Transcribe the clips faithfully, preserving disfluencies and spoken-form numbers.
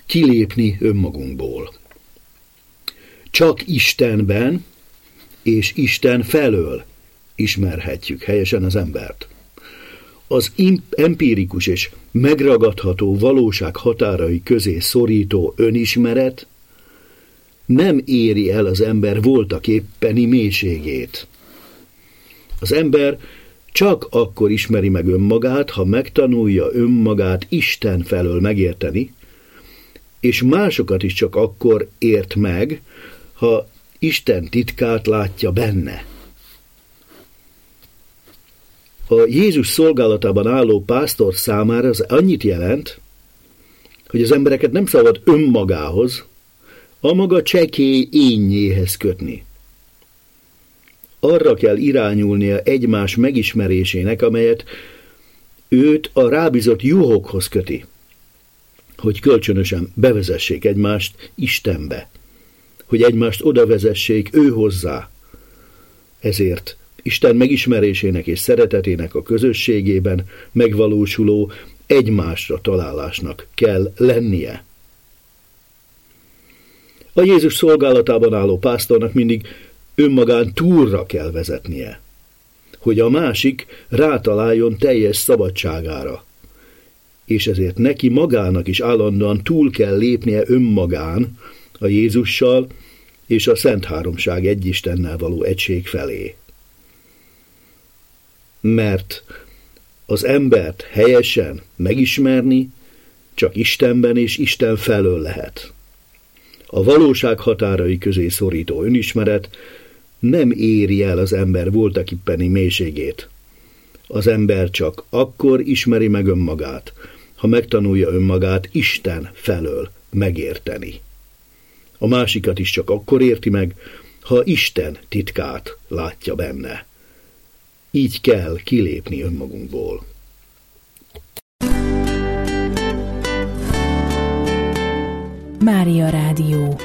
kilépni önmagunkból. Csak Istenben és Isten felől ismerhetjük helyesen az embert. Az empirikus és megragadható valóság határai közé szorító önismeret nem éri el az ember voltaképpeni mélységét. Az ember csak akkor ismeri meg önmagát, ha megtanulja önmagát Isten felől megérteni, és másokat is csak akkor ért meg, ha Isten titkát látja benne. A Jézus szolgálatában álló pásztor számára az annyit jelent, hogy az embereket nem szabad önmagához, a maga csekély énnyéhez kötni. Arra kell irányulnia egymás megismerésének, amelyet őt a rábízott juhokhoz köti, hogy kölcsönösen bevezessék egymást Istenbe, hogy egymást odavezessék ő hozzá. Ezért Isten megismerésének és szeretetének a közösségében megvalósuló egymásra találásnak kell lennie. A Jézus szolgálatában álló pásztornak mindig önmagán túlra kell vezetnie, hogy a másik rátaláljon teljes szabadságára, és ezért neki magának is állandóan túl kell lépnie önmagán a Jézussal és a Szent Háromság egyistennel való egység felé. Mert az embert helyesen megismerni csak Istenben és Isten felől lehet. A valóság határai közé szorító önismeret nem éri el az ember voltaképpeni mélységét. Az ember csak akkor ismeri meg önmagát, ha megtanulja önmagát Isten felől megérteni. A másikat is csak akkor érti meg, ha Isten titkát látja benne. Így kell kilépni önmagunkból. Mária Rádió.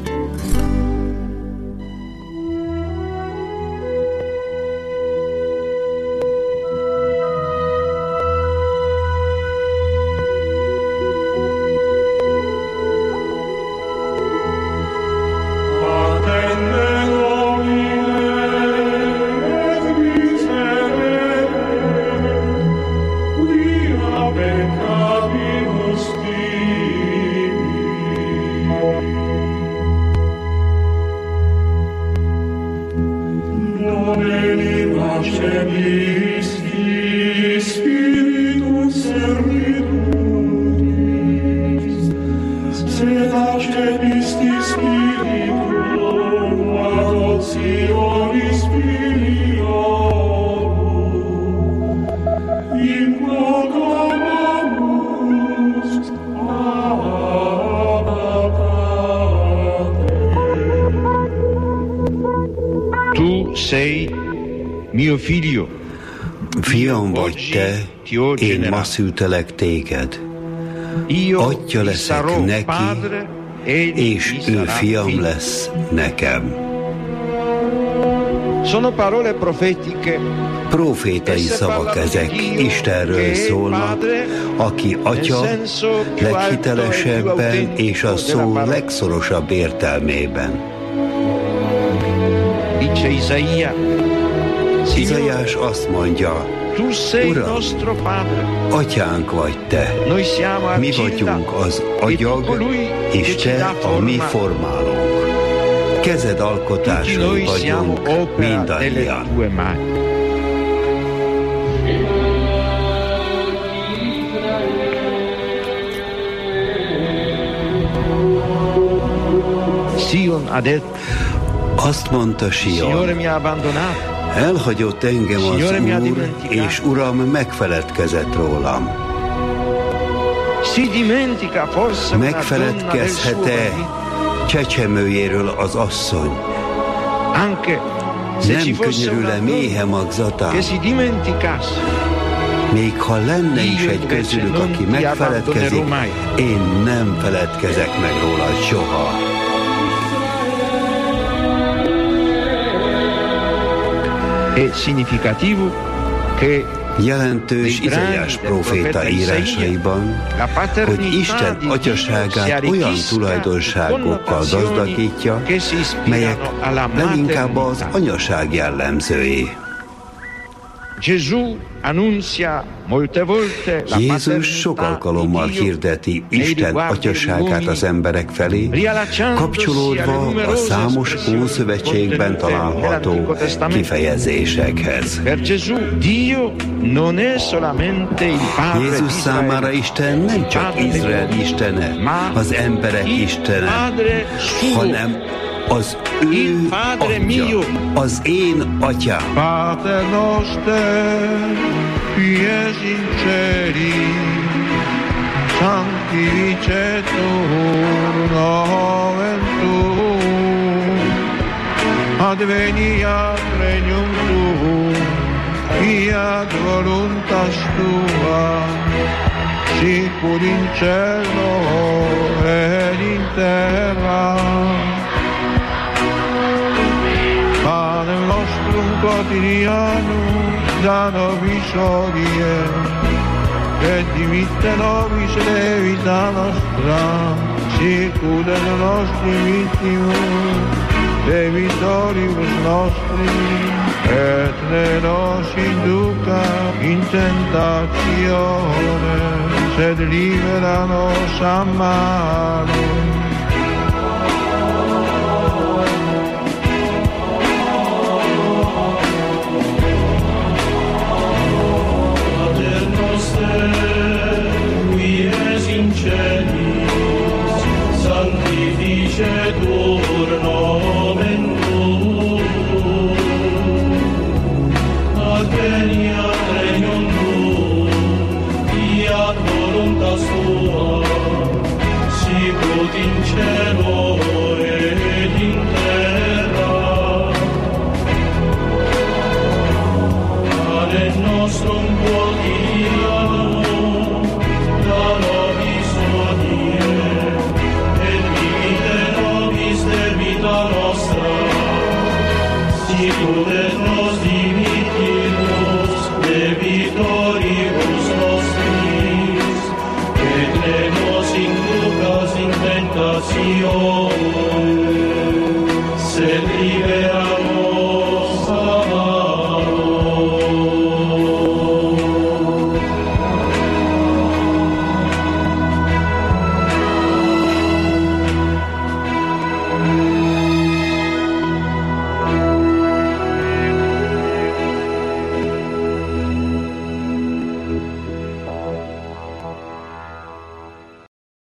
Fiam vagy te, én ma szültelek téged. Atya leszek neki, és ő fiam lesz nekem. Profétai szavak ezek, Istenről szólnak, aki Atya leghitelesebben és a szó legszorosabb értelmében. Izaiás azt mondja, Uram, Atyánk vagy te, mi vagyunk az agyag, és te a mi formálónk. Kezed alkotásai vagyunk mindannyian. Azt mondta Sion, elhagyott engem az Úr, és Uram megfeledkezett rólam. Megfeledkezhet-e csecsemőjéről az asszony? Nem könyörül-e méhe magzatán? Még ha lenne is egy közülük, aki megfeledkezik, én nem feledkezek meg róla soha. Jelentős Izaiás próféta írásaiban, hogy Isten atyaságát olyan tulajdonságokkal gazdagítja, melyek leginkább az anyaság jellemzői. Jézus sok alkalommal hirdeti Isten atyaságát az emberek felé, kapcsolódva a számos Ószövetségben található kifejezésekhez. Jézus számára Isten nem csak Izrael istene, az emberek istene, hanem az ő atya, az én atyám. Pater noster, qui es in celis, sanctificetur nomen tuum, adveniat regnum tuum, fiat voluntas tua, sicur in cielo et in terra. Panem nostrum quotidianum da nobis hodie, et dimitte nobis levita nostra, sicut et nostri vittimus, debitoribus nostri, et ne nos induca in tentatione, sed libera nos a malo. Qui es in celis, sanctificetur nomen